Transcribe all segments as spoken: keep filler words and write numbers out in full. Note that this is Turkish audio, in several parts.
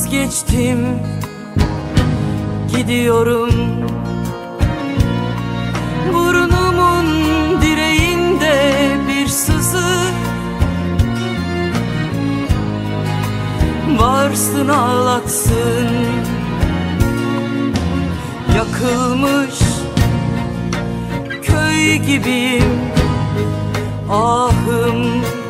Vazgeçtim, gidiyorum. Burnumun direğinde bir sızı, varsın ağlatsın. Yakılmış köy gibiyim, ahım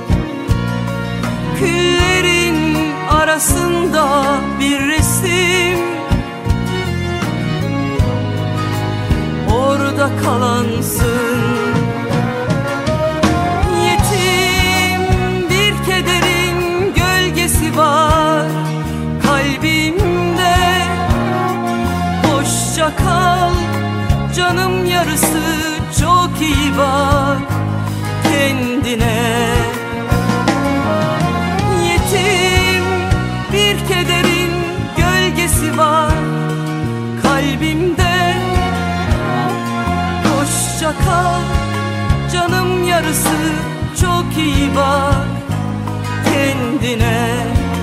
küllerin arasında bir resim. Orada kalansın. Yetim bir kederin gölgesi var kalbimde. Hoşça kal canım yarısı, çok iyi bak kendine. Yetim bir kederin gölgesi var kalbimde. Hoşça kal canım yarısı, çok iyi bak kendine.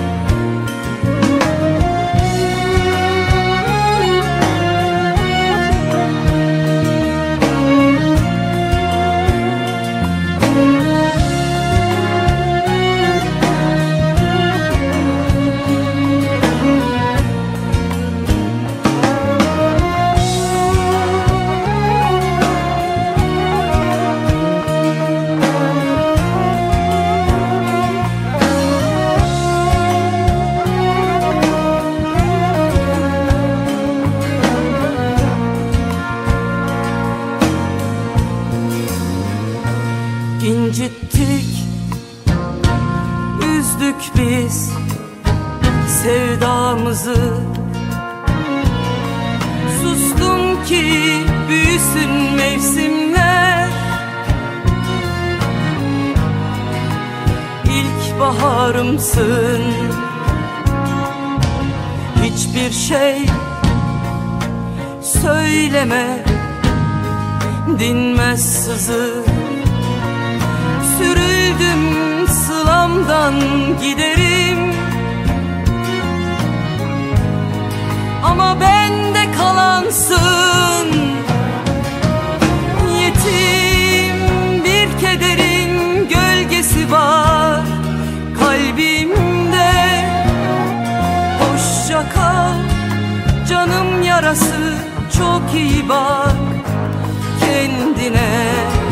İncittik, üzdük biz sevdamızı. Sustum ki büyüsün mevsimler. İlk baharımsın. Hiçbir şey söyleme, dinmez sızı. Sürüldüm sılamdan giderim, ama bende kalansın. Yetim bir kederin gölgesi var kalbimde. Hoşça kal canım yarası, çok iyi bak kendine.